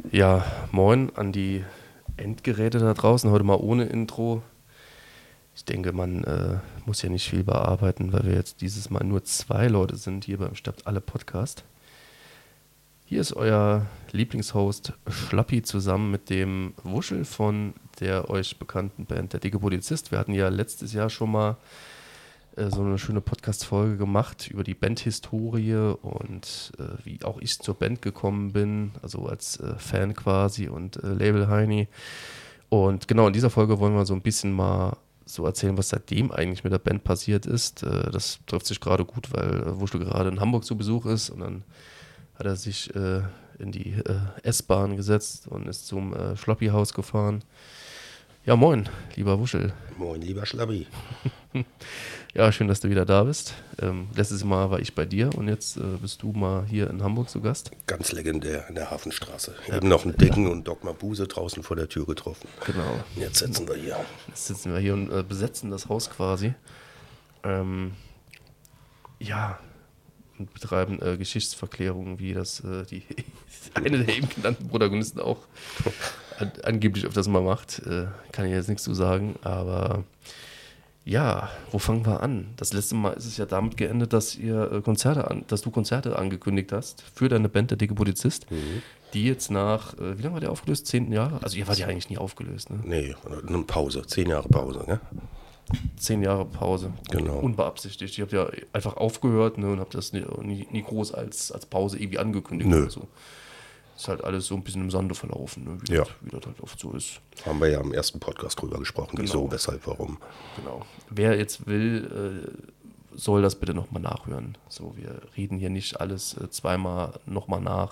Ja, moin an die Endgeräte da draußen, heute mal ohne Intro. Ich denke, man muss ja nicht viel bearbeiten, weil wir jetzt dieses Mal nur 2 Leute sind hier beim Sterbt alle Podcast. Hier ist euer Lieblingshost Schlappi zusammen mit dem Wuschel von der euch bekannten Band Der dicke Polizist. Wir hatten ja letztes Jahr schon mal so eine schöne Podcast-Folge gemacht über die Bandhistorie und wie auch ich zur Band gekommen bin, also als Fan quasi und Label-Heini. Und genau in dieser Folge wollen wir so ein bisschen mal so erzählen, was seitdem eigentlich mit der Band passiert ist. Das trifft sich gerade gut, weil Wuschel gerade in Hamburg zu Besuch ist und dann hat er sich in die S-Bahn gesetzt und ist zum Schlappi-Haus gefahren. Ja, moin, lieber Wuschel. Moin, lieber Schlappi. Ja, schön, dass du wieder da bist. Letztes Mal war ich bei dir und jetzt bist du mal hier in Hamburg zu Gast. Ganz legendär in der Hafenstraße. Ja. Eben noch einen Dicken und Dogma Buse draußen vor der Tür getroffen. Genau. Und jetzt sitzen wir hier. Jetzt sitzen wir hier und besetzen das Haus quasi. Ja, und betreiben Geschichtsverklärungen, wie das eine der eben genannten Protagonisten auch angeblich öfters mal macht. Kann ich jetzt nichts zu sagen, aber ja, wo fangen wir an? Das letzte Mal ist es ja damit geendet, dass dass du Konzerte angekündigt hast für deine Band Der dicke Polizist, die jetzt nach, wie lange war der aufgelöst? 10 Jahre? Also ihr wart ja eigentlich nie aufgelöst, ne? Nee, eine Pause, 10 Jahre Pause, ne? 10 Jahre Pause. Genau. Unbeabsichtigt. Ich habe ja einfach aufgehört, ne, und habe das nie groß als Pause irgendwie angekündigt. Nö. Oder so. Ist halt alles so ein bisschen im Sande verlaufen, ne, wie das halt oft so ist. Haben wir ja im ersten Podcast drüber gesprochen, Genau. Wieso, weshalb, warum. Genau. Wer jetzt will, soll das bitte nochmal nachhören. So, wir reden hier nicht alles zweimal nochmal nach.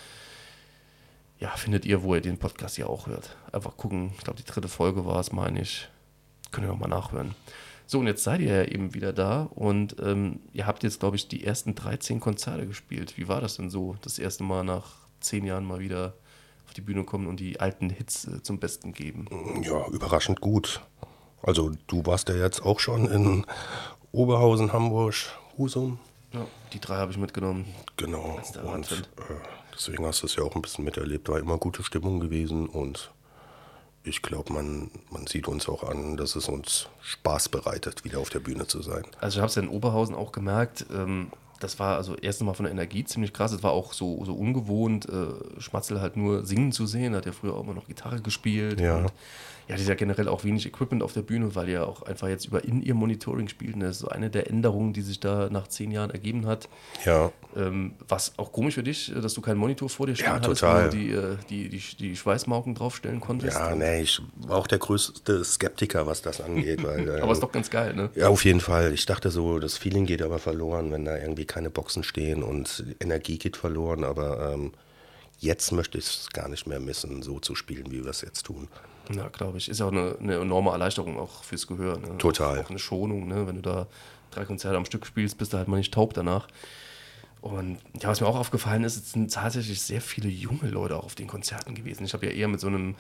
Ja, findet ihr, wo ihr den Podcast ja auch hört. Einfach gucken, ich glaube die 3. Folge war es, meine ich. Könnt ihr nochmal nachhören. So, und jetzt seid ihr ja eben wieder da und ihr habt jetzt, glaube ich, die ersten 13 Konzerte gespielt. Wie war das denn so, das erste Mal nach 10 Jahren mal wieder auf die Bühne kommen und die alten Hits zum Besten geben? Ja, überraschend gut. Also du warst ja jetzt auch schon in Oberhausen, Hamburg, Husum. Ja, die 3 habe ich mitgenommen. Genau. Als der Und Radtrend. deswegen hast du es ja auch ein bisschen miterlebt. War immer gute Stimmung gewesen und ich glaube, man sieht uns auch an, dass es uns Spaß bereitet, wieder auf der Bühne zu sein. Also ich habe es ja in Oberhausen auch gemerkt, das war also erst mal von der Energie ziemlich krass, es war auch so ungewohnt, Schmatzel halt nur singen zu sehen, hat ja früher auch immer noch Gitarre gespielt. Ja. Und ja, die ist ja generell auch wenig Equipment auf der Bühne, weil ihr auch einfach jetzt über In-Ear-Monitoring spielt. Und das ist so eine der Änderungen, die sich da nach 10 Jahren ergeben hat. Ja. Was auch komisch für dich, dass du keinen Monitor vor dir stehen Ja, hattest, total. wo du die Schweißmauken draufstellen konntest. Ja, nee, ich war auch der größte Skeptiker, was das angeht. Weil, Aber ist doch ganz geil, ne? ja, auf jeden Fall. Ich dachte so, das Feeling geht aber verloren, wenn da irgendwie keine Boxen stehen und Energie geht verloren. Aber jetzt möchte ich es gar nicht mehr missen, so zu spielen, wie wir es jetzt tun. Ja, glaube ich. Ist ja auch eine enorme Erleichterung auch fürs Gehör. Ne? Total. Auch eine Schonung, ne? Wenn du da 3 Konzerte am Stück spielst, bist du halt mal nicht taub danach. Und ja, was mir auch aufgefallen ist, es sind tatsächlich sehr viele junge Leute auch auf den Konzerten gewesen. Ich habe ja eher mit so einem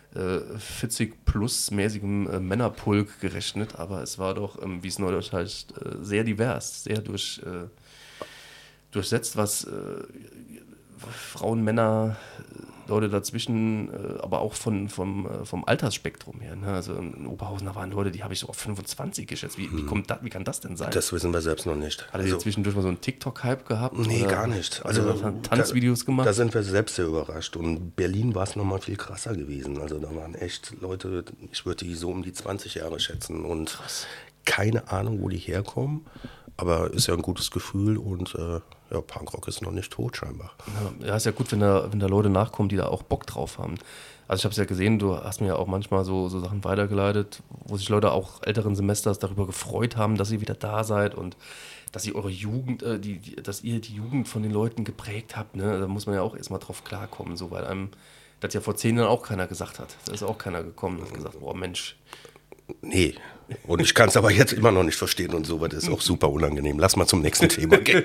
40-plus-mäßigen Männerpulk gerechnet, aber es war doch, wie es neudeutsch heißt, sehr divers, sehr durchsetzt, was Frauen, Männer, Leute dazwischen, aber auch vom Altersspektrum her. Ne? Also in Oberhausen, da waren Leute, die habe ich so auf 25 geschätzt. Wie kann das denn sein? Das wissen wir selbst noch nicht. Hat er also, zwischendurch mal so einen TikTok-Hype gehabt? Nee, oder gar nicht. Also Tanzvideos gemacht? Da sind wir selbst sehr überrascht. Und Berlin war es nochmal viel krasser gewesen. Also da waren echt Leute, ich würde die so um die 20 Jahre schätzen. Und Krass. Keine Ahnung, wo die herkommen. Aber ist ja ein gutes Gefühl und ja, Punkrock ist noch nicht tot scheinbar. Ja, ist ja gut, wenn da Leute nachkommen, die da auch Bock drauf haben. Also ich habe es ja gesehen, du hast mir ja auch manchmal so Sachen weitergeleitet, wo sich Leute auch älteren Semesters darüber gefreut haben, dass ihr wieder da seid und dass ihr eure Jugend, dass ihr die Jugend von den Leuten geprägt habt. Ne? Da muss man ja auch erstmal drauf klarkommen, so, weil einem das ja vor 10 Jahren auch keiner gesagt hat. Da ist auch keiner gekommen und hat gesagt, boah Mensch. Nee, und ich kann es aber jetzt immer noch nicht verstehen und so, das ist auch super unangenehm. Lass mal zum nächsten Thema gehen.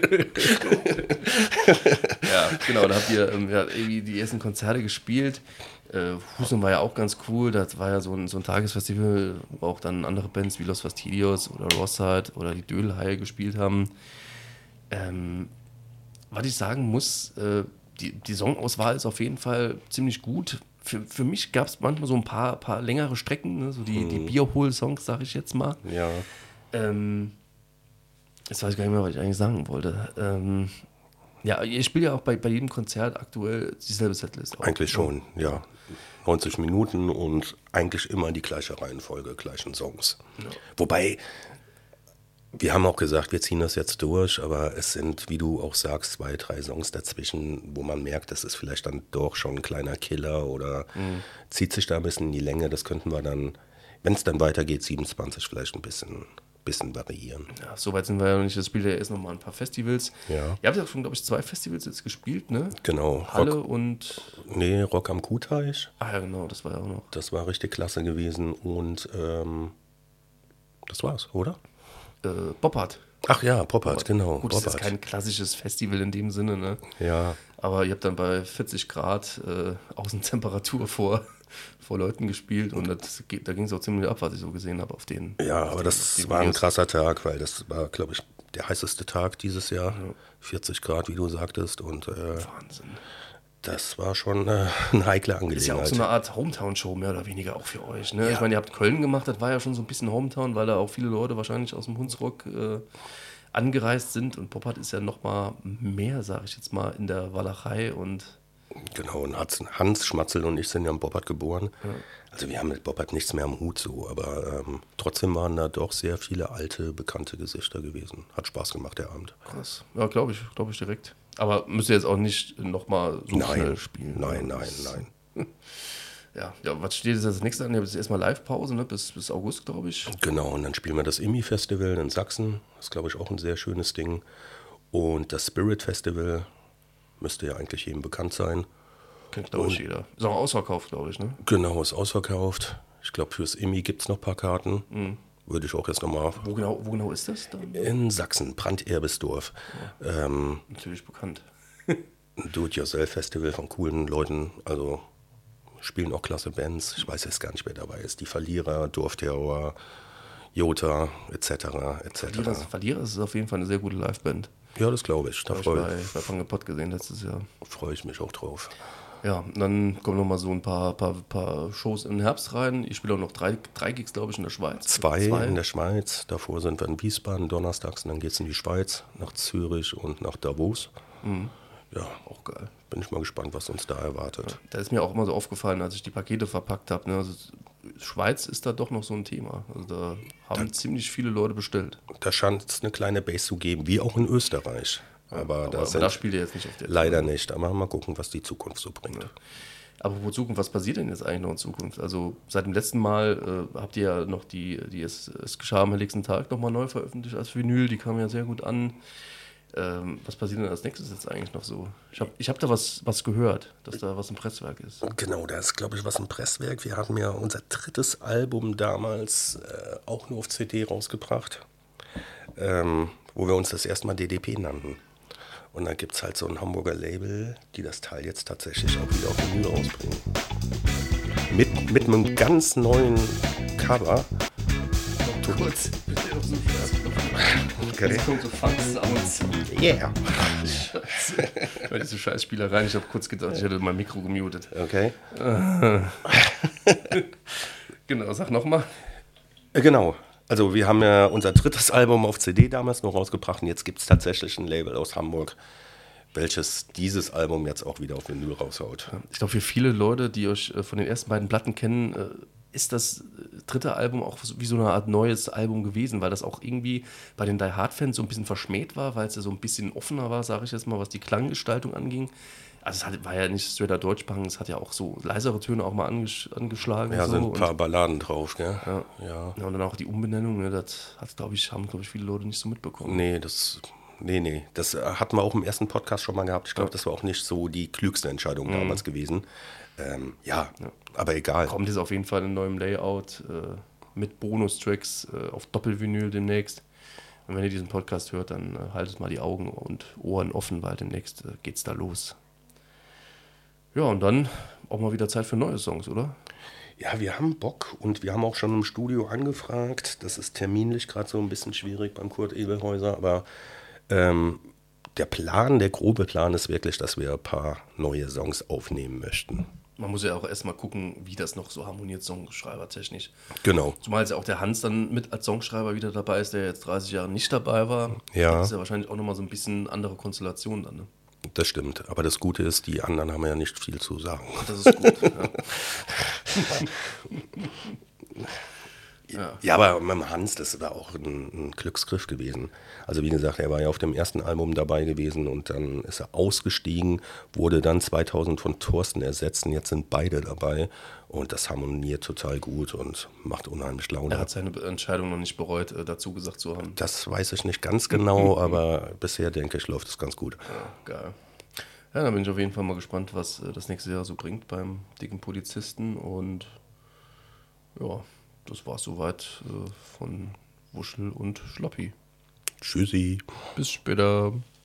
Ja, genau, da habt ihr irgendwie die ersten Konzerte gespielt. Husum war ja auch ganz cool, das war ja so ein Tagesfestival, wo auch dann andere Bands wie Los Fastidios oder Rosside oder die Dödelhaie gespielt haben. Was ich sagen muss, die Songauswahl ist auf jeden Fall ziemlich gut. Für mich gab es manchmal so ein paar längere Strecken, ne? So die Bierhol-Songs, sag ich jetzt mal. Ja. Jetzt weiß ich gar nicht mehr, was ich eigentlich sagen wollte. Ja, ich spiele ja auch bei jedem Konzert aktuell dieselbe Setlist. Auch. Eigentlich schon, ja. 90 Minuten und eigentlich immer die gleiche Reihenfolge, gleichen Songs. Ja. Wobei, wir haben auch gesagt, wir ziehen das jetzt durch, aber es sind, wie du auch sagst, 2, 3 Songs dazwischen, wo man merkt, das ist vielleicht dann doch schon ein kleiner Killer oder zieht sich da ein bisschen in die Länge. Das könnten wir dann, wenn es dann weitergeht, 27 vielleicht ein bisschen variieren. Ja, soweit sind wir ja noch nicht. Das spielt ja erst noch mal ein paar Festivals. Ja. Ihr habt ja schon, glaube ich, 2 Festivals jetzt gespielt, ne? Genau. Halle und... Nee, Rock am Kuhteich. Ah ja, genau, das war ja auch noch. Das war richtig klasse gewesen und das war's, oder? Boppard. Ach ja, Boppard, genau. Gut, das ist jetzt kein klassisches Festival in dem Sinne, ne? Ja. Aber ihr habt dann bei 40 Grad Außentemperatur vor Leuten gespielt und da ging es auch ziemlich ab, was ich so gesehen habe auf den. Ja, aber das war ein krasser Tag, weil das war, glaube ich, der heißeste Tag dieses Jahr. Ja. 40 Grad, wie du sagtest. Und Wahnsinn. Das war schon eine heikle Angelegenheit. Ist ja auch so eine Art Hometown-Show, mehr oder weniger auch für euch. Ne? Ja. Ich meine, ihr habt Köln gemacht, das war ja schon so ein bisschen Hometown, weil da auch viele Leute wahrscheinlich aus dem Hunsrück angereist sind. Und Boppard ist ja noch mal mehr, sage ich jetzt mal, in der Walachei. Und genau, und Hans Schmatzel und ich sind ja in Boppard geboren. Ja. Also wir haben mit Boppard nichts mehr am Hut so, aber trotzdem waren da doch sehr viele alte, bekannte Gesichter gewesen. Hat Spaß gemacht, der Abend. Krass. Ja, glaube ich direkt. Aber müsst ihr jetzt auch nicht nochmal so schnell spielen? Nein. Ja, was steht jetzt als nächstes an? Ihr habt jetzt erstmal Live-Pause, ne? bis August, glaube ich. Genau, und dann spielen wir das IMI-Festival in Sachsen. Das ist, glaube ich, auch ein sehr schönes Ding. Und das Spirit-Festival müsste ja eigentlich jedem bekannt sein. Kennt, glaube ich, jeder. Ist auch ausverkauft, glaube ich, ne? Genau, ist ausverkauft. Ich glaube, fürs IMI gibt es noch ein paar Karten. Mhm. Würde ich auch jetzt nochmal... Wo genau ist das dann? In Sachsen, Branderbisdorf. Ja. Natürlich bekannt. Ein Do-it-yourself-Festival von coolen Leuten, also spielen auch klasse Bands. Ich weiß jetzt gar nicht, wer dabei ist. Die Verlierer, Dorfterror, Jota, etc. Verlierer ist auf jeden Fall eine sehr gute Liveband. Ja, das glaube ich. Da freue ich bei Fangepott gesehen letztes Jahr. Freue ich mich auch drauf. Ja, dann kommen noch mal so ein paar Shows im Herbst rein. Ich spiele auch noch drei Gigs, glaube ich, in der Schweiz. Zwei in der Schweiz. Davor sind wir in Wiesbaden donnerstags und dann geht es in die Schweiz, nach Zürich und nach Davos. Mhm. Ja, auch geil. Bin ich mal gespannt, was uns da erwartet. Ja, da ist mir auch immer so aufgefallen, als ich die Pakete verpackt habe. Ne? Also Schweiz ist da doch noch so ein Thema. Also da haben ziemlich viele Leute bestellt. Da scheint es eine kleine Base zu geben, wie auch in Österreich. Aber da spielt ihr jetzt nicht auf der leider Zeit. Nicht, aber mal gucken, was die Zukunft so bringt. Ja. Apropos Zukunft, was passiert denn jetzt eigentlich noch in Zukunft? Also seit dem letzten Mal habt ihr ja noch die es geschah am nächsten Tag nochmal neu veröffentlicht als Vinyl, die kam ja sehr gut an. Was passiert denn als nächstes jetzt eigentlich noch so? Ich hab da was gehört, dass da was im Presswerk ist. Genau, da ist, glaube ich, was im Presswerk. Wir hatten ja unser 3. Album damals auch nur auf CD rausgebracht, wo wir uns das erste Mal DDP nannten. Und dann gibt es halt so ein Hamburger Label, die das Teil jetzt tatsächlich auch wieder auf Vinyl rausbringen. Mit einem ganz neuen Cover. Kurz, bitte auf so okay. Das kommt so Funk-Sounds. Yeah. Scheiße. Weil diese Scheißspielereien, ich habe kurz gedacht, ich hätte mein Mikro gemutet. Okay. Genau, sag nochmal. Genau. Also wir haben ja unser 3. Album auf CD damals noch rausgebracht und jetzt gibt es tatsächlich ein Label aus Hamburg, welches dieses Album jetzt auch wieder auf Vinyl raushaut. Ich glaube, für viele Leute, die euch von den ersten beiden Platten kennen, ist das 3. Album auch wie so eine Art neues Album gewesen, weil das auch irgendwie bei den Die Hard-Fans so ein bisschen verschmäht war, weil es ja so ein bisschen offener war, sage ich jetzt mal, was die Klanggestaltung anging. Also es war ja nicht straighter Deutschpunk, es hat ja auch so leisere Töne auch mal angeschlagen. Ja, so. Sind ein paar Balladen drauf, gell? Ja, und dann auch die Umbenennung, ne, das haben, glaube ich, viele Leute nicht so mitbekommen. Nee, das hatten wir auch im ersten Podcast schon mal gehabt. Ich glaube, das war auch nicht so die klügste Entscheidung damals gewesen. Aber egal. Kommt jetzt auf jeden Fall in neuem Layout mit Bonustracks auf Doppelvinyl demnächst. Und wenn ihr diesen Podcast hört, dann haltet mal die Augen und Ohren offen, weil demnächst geht's da los. Ja, und dann auch mal wieder Zeit für neue Songs, oder? Ja, wir haben Bock und wir haben auch schon im Studio angefragt. Das ist terminlich gerade so ein bisschen schwierig beim Kurt Edelhäuser, aber der der grobe Plan ist wirklich, dass wir ein paar neue Songs aufnehmen möchten. Man muss ja auch erstmal gucken, wie das noch so harmoniert, songschreibertechnisch. Genau. Zumal jetzt ja auch der Hans dann mit als Songschreiber wieder dabei ist, der jetzt 30 Jahre nicht dabei war. Ja. Das ist ja wahrscheinlich auch nochmal so ein bisschen andere Konstellation dann, ne? Das stimmt. Aber das Gute ist, die anderen haben ja nicht viel zu sagen. Das ist gut, ja. Ja, aber mit dem Hans, das war auch ein Glücksgriff gewesen. Also wie gesagt, er war ja auf dem ersten Album dabei gewesen und dann ist er ausgestiegen, wurde dann 2000 von Thorsten ersetzt und jetzt sind beide dabei und das harmoniert total gut und macht unheimlich Laune. Er hat seine Entscheidung noch nicht bereut, dazu gesagt zu haben. Das weiß ich nicht ganz genau, aber bisher denke ich, läuft es ganz gut. Ja, geil. Ja, da bin ich auf jeden Fall mal gespannt, was das nächste Jahr so bringt beim dicken Polizisten und ja, das war's soweit von Wuschel und Schloppi. Tschüssi. Bis später.